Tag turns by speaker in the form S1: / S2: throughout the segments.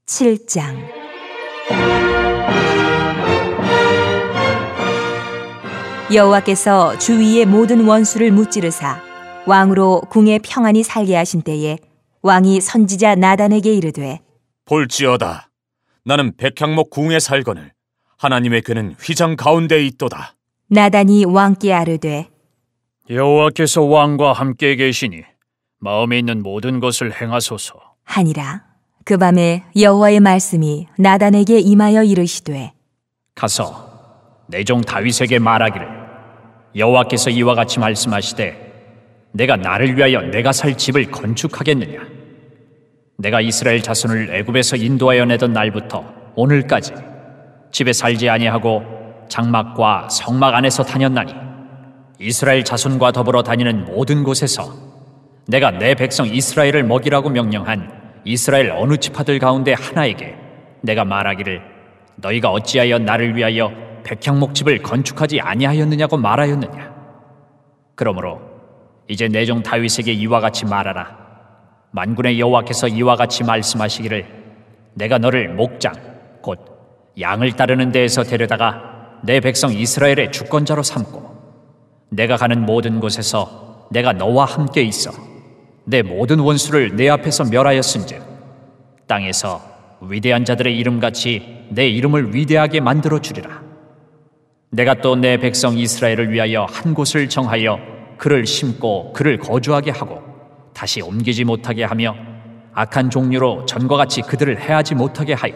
S1: 7장. 여호와께서 주위의 모든 원수를 무찌르사 왕으로 궁에 평안히 살게 하신 때에 왕이 선지자 나단에게 이르되,
S2: 볼지어다, 나는 백향목 궁에 살거늘 하나님의 궤는 휘장 가운데 있도다.
S1: 나단이 왕께 아뢰되,
S3: 여호와께서 왕과 함께 계시니 마음에 있는 모든 것을 행하소서
S1: 하니라. 그 밤에 여호와의 말씀이 나단에게 임하여 이르시되,
S3: 가서 내 종 다윗에게 말하기를, 여호와께서 이와 같이 말씀하시되, 내가 나를 위하여 내가 살 집을 건축하겠느냐? 내가 이스라엘 자손을 애굽에서 인도하여 내던 날부터 오늘까지 집에 살지 아니하고 장막과 성막 안에서 다녔나니, 이스라엘 자손과 더불어 다니는 모든 곳에서 내가 내 백성 이스라엘을 먹이라고 명령한 이스라엘 어느 지파들 가운데 하나에게 내가 말하기를, 너희가 어찌하여 나를 위하여 백향목집을 건축하지 아니하였느냐고 말하였느냐? 그러므로 이제 내 종 다윗에게 이와 같이 말하라. 만군의 여호와께서 이와 같이 말씀하시기를, 내가 너를 목장 곧 양을 따르는 데에서 데려다가 내 백성 이스라엘의 주권자로 삼고, 내가 가는 모든 곳에서 내가 너와 함께 있어 내 모든 원수를 내 앞에서 멸하였은즉, 땅에서 위대한 자들의 이름같이 내 이름을 위대하게 만들어 주리라. 내가 또 내 백성 이스라엘을 위하여 한 곳을 정하여 그를 심고 그를 거주하게 하고 다시 옮기지 못하게 하며, 악한 종류로 전과 같이 그들을 해하지 못하게 하여,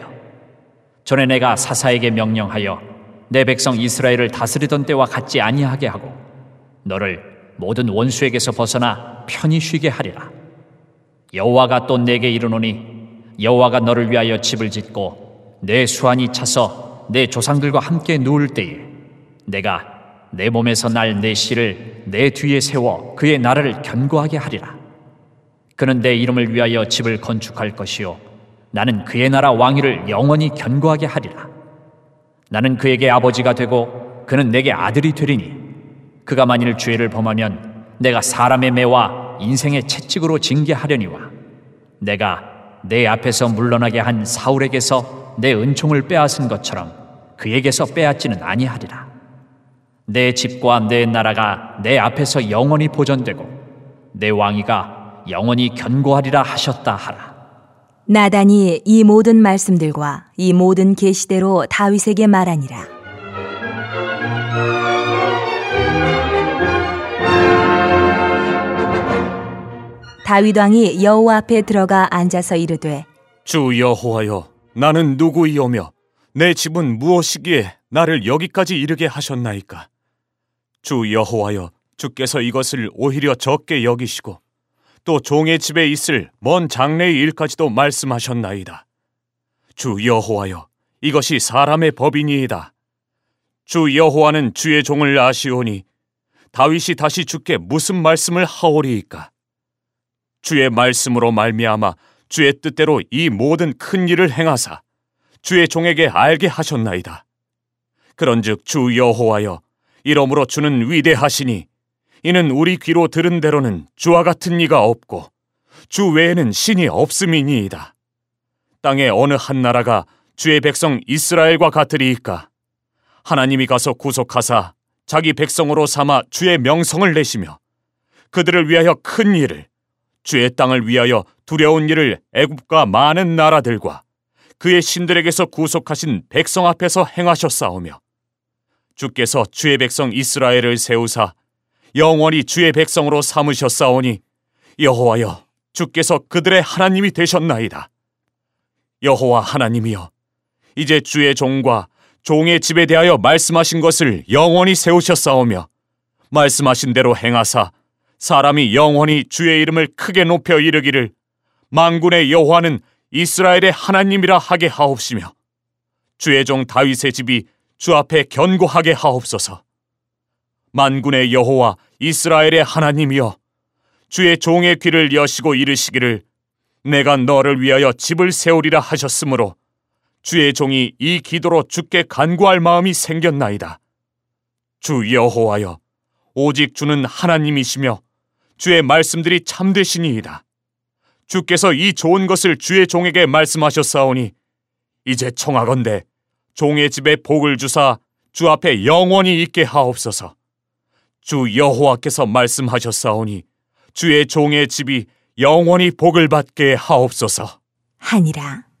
S3: 전에 내가 사사에게 명령하여 내 백성 이스라엘을 다스리던 때와 같지 아니하게 하고, 너를 모든 원수에게서 벗어나 편히 쉬게 하리라. 여호와가 또 내게 이르노니, 여호와가 너를 위하여 집을 짓고 내 수완이 차서 내 조상들과 함께 누울 때에 내가 내 몸에서 날 내 씨를 내 뒤에 세워 그의 나라를 견고하게 하리라. 그는 내 이름을 위하여 집을 건축할 것이요, 나는 그의 나라 왕위를 영원히 견고하게 하리라. 나는 그에게 아버지가 되고 그는 내게 아들이 되리니, 그가 만일 죄를 범하면 내가 사람의 매와 인생의 채찍으로 징계하려니와, 내가 내 앞에서 물러나게 한 사울에게서 내 은총을 빼앗은 것처럼 그에게서 빼앗지는 아니하리라. 내 집과 내 나라가 내 앞에서 영원히 보존되고 내 왕위가 영원히 견고하리라 하셨다 하라.
S1: 나단이 이 모든 말씀들과 이 모든 계시대로 다윗에게 말하니라. 다윗 왕이 여호와 앞에 들어가 앉아서 이르되,
S2: 주 여호와여, 나는 누구이오며 내 집은 무엇이기에 나를 여기까지 이르게 하셨나이까? 주 여호와여, 주께서 이것을 오히려 적게 여기시고 또 종의 집에 있을 먼 장래의 일까지도 말씀하셨나이다. 주 여호와여, 이것이 사람의 법이니이다. 주 여호와는 주의 종을 아시오니 다윗이 다시 주께 무슨 말씀을 하오리이까? 주의 말씀으로 말미암아 주의 뜻대로 이 모든 큰 일을 행하사 주의 종에게 알게 하셨나이다. 그런즉 주 여호와여, 이러므로 주는 위대하시니 이는 우리 귀로 들은 대로는 주와 같은 이가 없고 주 외에는 신이 없음이니이다. 땅의 어느 한 나라가 주의 백성 이스라엘과 같으리이까? 하나님이 가서 구속하사 자기 백성으로 삼아 주의 명성을 내시며 그들을 위하여 큰 일을, 주의 땅을 위하여 두려운 일을 애굽과 많은 나라들과 그의 신들에게서 구속하신 백성 앞에서 행하셨사오며, 주께서 주의 백성 이스라엘을 세우사 영원히 주의 백성으로 삼으셨사오니, 여호와여, 주께서 그들의 하나님이 되셨나이다. 여호와 하나님이여, 이제 주의 종과 종의 집에 대하여 말씀하신 것을 영원히 세우셨사오며, 말씀하신 대로 행하사 사람이 영원히 주의 이름을 크게 높여 이르기를, 만군의 여호와는 이스라엘의 하나님이라 하게 하옵시며, 주의 종 다윗의 집이 주 앞에 견고하게 하옵소서. 만군의 여호와 이스라엘의 하나님이여, 주의 종의 귀를 여시고 이르시기를, 내가 너를 위하여 집을 세우리라 하셨으므로 주의 종이 이 기도로 주께 간구할 마음이 생겼나이다. 주 여호와여, 오직 주는 하나님이시며 주의 말씀들이 참되시니이다. 주께서 이 좋은 것을 주의 종에게 말씀하셨사오니 이제 청하건대 종의 집에 복을 주사 주 앞에 영원히 있게 하옵소서. 주 여호와께서 말씀하셨사오니 주의 종의 집이 영원히 복을 받게 하옵소서.
S1: 하니라.